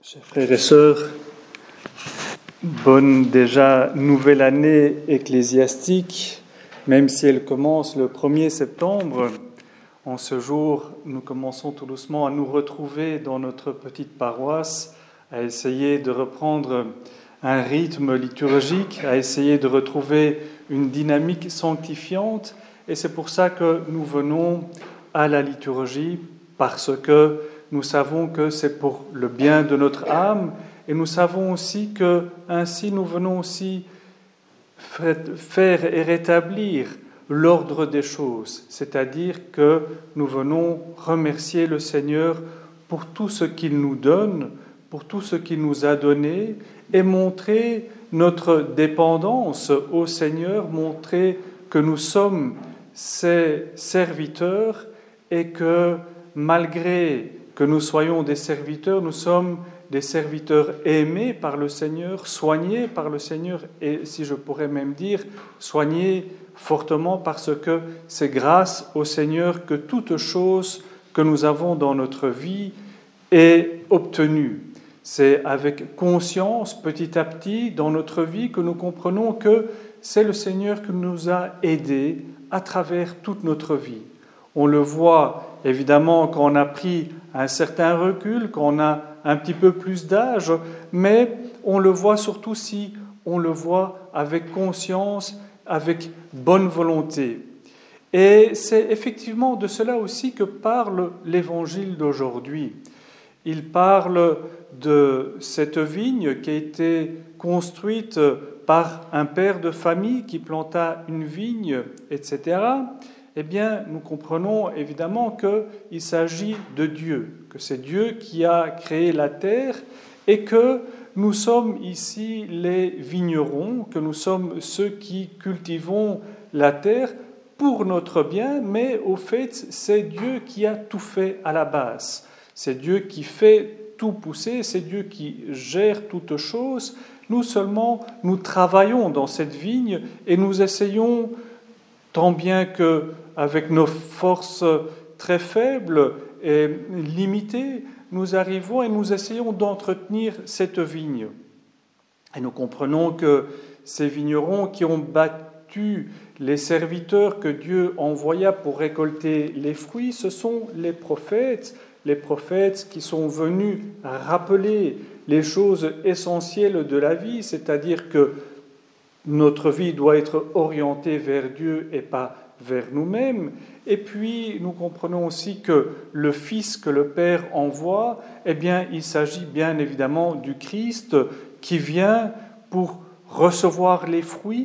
Chers frères et sœurs, bonne déjà nouvelle année ecclésiastique, même si elle commence le 1er septembre. En ce jour, nous commençons tout doucement à nous retrouver dans notre petite paroisse, à essayer de reprendre un rythme liturgique, à essayer de retrouver une dynamique sanctifiante. Et c'est pour ça que nous venons à la liturgie, parce que nous savons que c'est pour le bien de notre âme et nous savons aussi que ainsi nous venons aussi faire et rétablir l'ordre des choses, c'est-à-dire que nous venons remercier le Seigneur pour tout ce qu'il nous donne, pour tout ce qu'il nous a donné et montrer notre dépendance au Seigneur, montrer que nous sommes ses serviteurs et que malgré que nous soyons des serviteurs, nous sommes des serviteurs aimés par le Seigneur, soignés par le Seigneur et, si je pourrais même dire, soignés fortement parce que c'est grâce au Seigneur que toute chose que nous avons dans notre vie est obtenue. C'est avec conscience, petit à petit, dans notre vie, que nous comprenons que c'est le Seigneur qui nous a aidés à travers toute notre vie. On le voit évidemment quand on a pris un certain recul, quand on a un petit peu plus d'âge, mais on le voit surtout si on le voit avec conscience, avec bonne volonté. Et c'est effectivement de cela aussi que parle l'Évangile d'aujourd'hui. Il parle de cette vigne qui a été construite par un père de famille qui planta une vigne, etc., eh bien, nous comprenons évidemment qu'il s'agit de Dieu, que c'est Dieu qui a créé la terre et que nous sommes ici les vignerons, que nous sommes ceux qui cultivons la terre pour notre bien, mais au fait, c'est Dieu qui a tout fait à la base. C'est Dieu qui fait tout pousser, c'est Dieu qui gère toutes choses. Nous seulement, nous travaillons dans cette vigne et nous essayons, tant bien qu'avec nos forces très faibles et limitées, nous arrivons et nous essayons d'entretenir cette vigne. Et nous comprenons que ces vignerons qui ont battu les serviteurs que Dieu envoya pour récolter les fruits, ce sont les prophètes qui sont venus rappeler les choses essentielles de la vie, c'est-à-dire que notre vie doit être orientée vers Dieu et pas vers nous-mêmes. Et puis, nous comprenons aussi que le Fils que le Père envoie, eh bien, il s'agit bien évidemment du Christ qui vient pour recevoir les fruits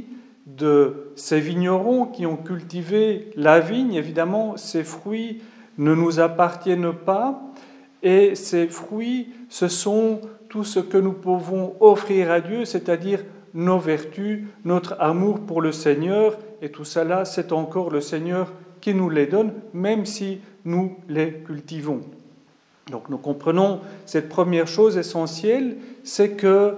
de ces vignerons qui ont cultivé la vigne. Évidemment, ces fruits ne nous appartiennent pas et ces fruits, ce sont tout ce que nous pouvons offrir à Dieu, c'est-à-dire nos vertus, notre amour pour le Seigneur, et tout cela, c'est encore le Seigneur qui nous les donne, même si nous les cultivons. Donc nous comprenons cette première chose essentielle, c'est que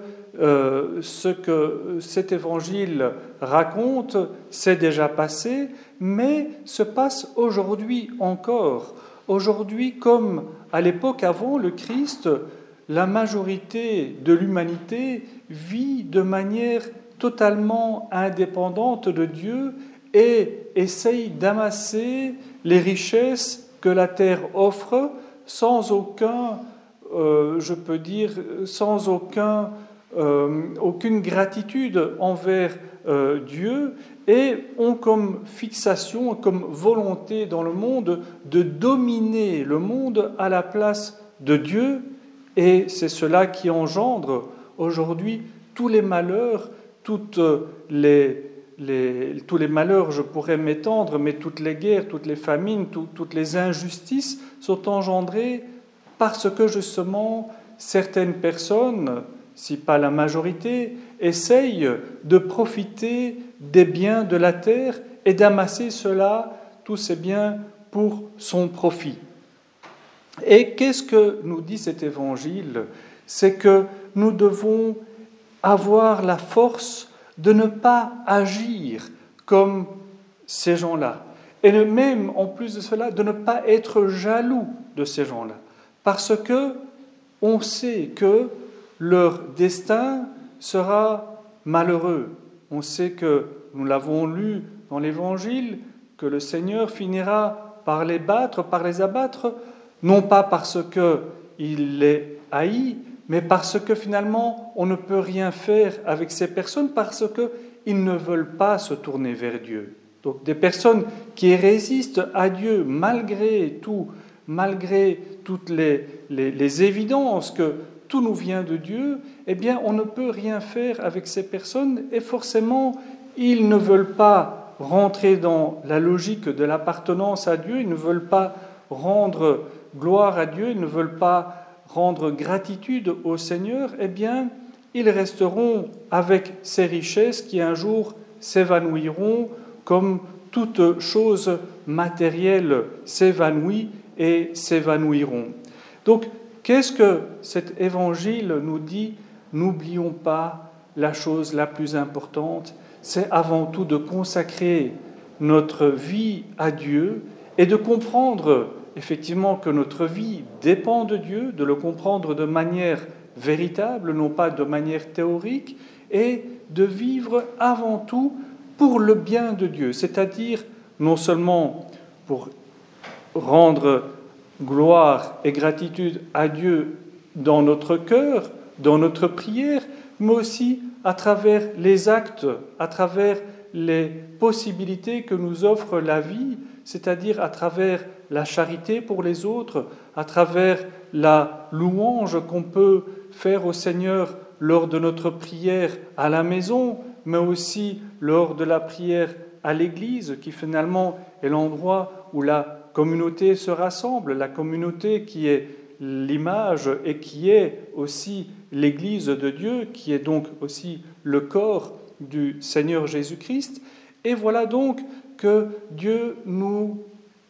ce que cet évangile raconte, c'est déjà passé, mais se passe aujourd'hui encore. Aujourd'hui, comme à l'époque avant le Christ, la majorité de l'humanité vit de manière totalement indépendante de Dieu et essaye d'amasser les richesses que la terre offre sans aucune gratitude envers Dieu et ont comme fixation, comme volonté dans le monde de dominer le monde à la place de Dieu. Et c'est cela qui engendre aujourd'hui tous les malheurs, tous les malheurs, je pourrais m'étendre, mais toutes les guerres, toutes les famines, toutes les injustices sont engendrées parce que justement certaines personnes, si pas la majorité, essayent de profiter des biens de la terre et d'amasser tous ces biens pour son profit. Et qu'est-ce que nous dit cet évangile ? C'est que nous devons avoir la force de ne pas agir comme ces gens-là. Et même, en plus de cela, de ne pas être jaloux de ces gens-là. Parce que on sait que leur destin sera malheureux. On sait que, nous l'avons lu dans l'Évangile, que le Seigneur finira par les battre, par les abattre, non pas parce qu'il les haït, mais parce que finalement on ne peut rien faire avec ces personnes, parce qu'ils ne veulent pas se tourner vers Dieu. Donc des personnes qui résistent à Dieu malgré tout, malgré toutes les évidences que tout nous vient de Dieu, eh bien on ne peut rien faire avec ces personnes et forcément ils ne veulent pas rentrer dans la logique de l'appartenance à Dieu, ils ne veulent pas rendre gloire à Dieu, ils ne veulent pas rendre gratitude au Seigneur, eh bien ils resteront avec ces richesses qui un jour s'évanouiront comme toute chose matérielle s'évanouit et s'évanouiront. Donc, qu'est-ce que cet évangile nous dit ? N'oublions pas la chose la plus importante, c'est avant tout de consacrer notre vie à Dieu et de comprendre effectivement que notre vie dépend de Dieu, de le comprendre de manière véritable, non pas de manière théorique, et de vivre avant tout pour le bien de Dieu, c'est-à-dire non seulement pour rendre gloire et gratitude à Dieu dans notre cœur, dans notre prière, mais aussi à travers les actes, à travers les possibilités que nous offre la vie, c'est-à-dire à travers la charité pour les autres, à travers la louange qu'on peut faire au Seigneur lors de notre prière à la maison, mais aussi lors de la prière à l'Église, qui finalement est l'endroit où la communauté se rassemble, la communauté qui est l'image et qui est aussi l'Église de Dieu, qui est donc aussi le corps du Seigneur Jésus-Christ. Et voilà donc que Dieu nous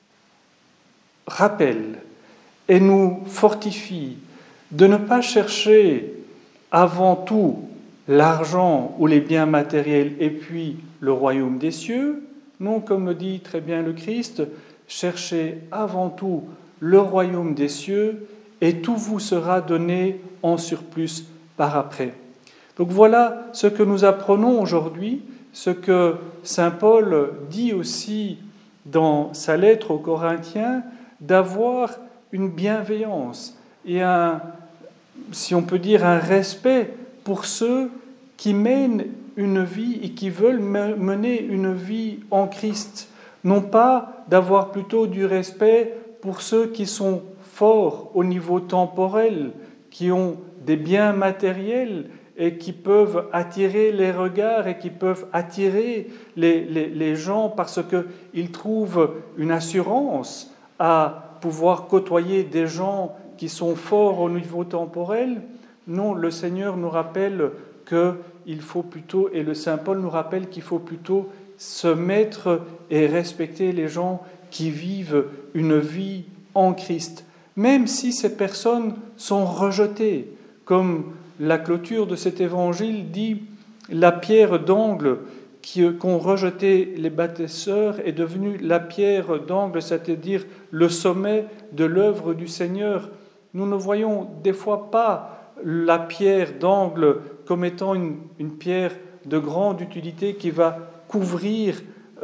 rappelle et nous fortifie de ne pas chercher avant tout l'argent ou les biens matériels et puis le royaume des cieux. Non, comme le dit très bien le Christ, cherchez avant tout le royaume des cieux et tout vous sera donné en surplus par après. Donc voilà ce que nous apprenons aujourd'hui, ce que saint Paul dit aussi dans sa lettre aux Corinthiens, d'avoir une bienveillance et si on peut dire, un respect pour ceux qui mènent une vie et qui veulent mener une vie en Christ. Non pas d'avoir plutôt du respect pour ceux qui sont forts au niveau temporel, qui ont des biens matériels et qui peuvent attirer les regards et qui peuvent attirer les gens parce qu'ils trouvent une assurance à pouvoir côtoyer des gens qui sont forts au niveau temporel. Non, le Seigneur nous rappelle qu'il faut plutôt, et le Saint Paul nous rappelle qu'il faut plutôt se mettre et respecter les gens qui vivent une vie en Christ, même si ces personnes sont rejetées, comme la clôture de cet évangile dit, la pierre d'angle qu'ont rejeté les bâtisseurs est devenue la pierre d'angle, c'est-à-dire le sommet de l'œuvre du Seigneur. Nous ne voyons des fois pas la pierre d'angle comme étant une pierre de grande utilité qui va couvrir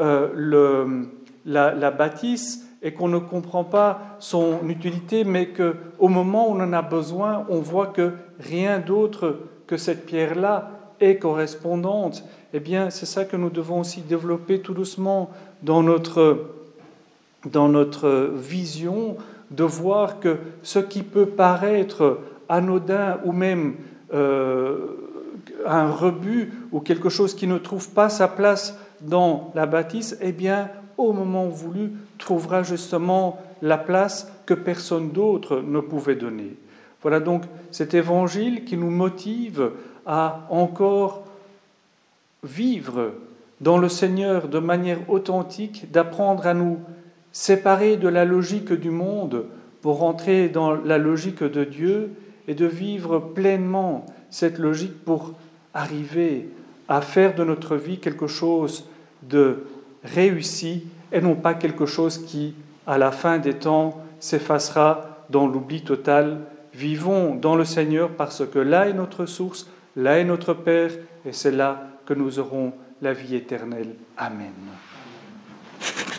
la bâtisse et qu'on ne comprend pas son utilité, mais qu'au moment où on en a besoin, on voit que rien d'autre que cette pierre-là est correspondante. Eh bien, c'est ça que nous devons aussi développer tout doucement dans notre vision, de voir que ce qui peut paraître anodin ou même un rebut ou quelque chose qui ne trouve pas sa place dans la bâtisse, eh bien, au moment voulu, trouvera justement la place que personne d'autre ne pouvait donner. Voilà donc cet évangile qui nous motive à encore vivre dans le Seigneur de manière authentique, d'apprendre à nous séparer de la logique du monde pour rentrer dans la logique de Dieu et de vivre pleinement cette logique pour arriver à faire de notre vie quelque chose de réussi et non pas quelque chose qui, à la fin des temps, s'effacera dans l'oubli total Vivons dans le Seigneur parce que là est notre source, là est notre Père, et c'est là que nous aurons la vie éternelle. Amen.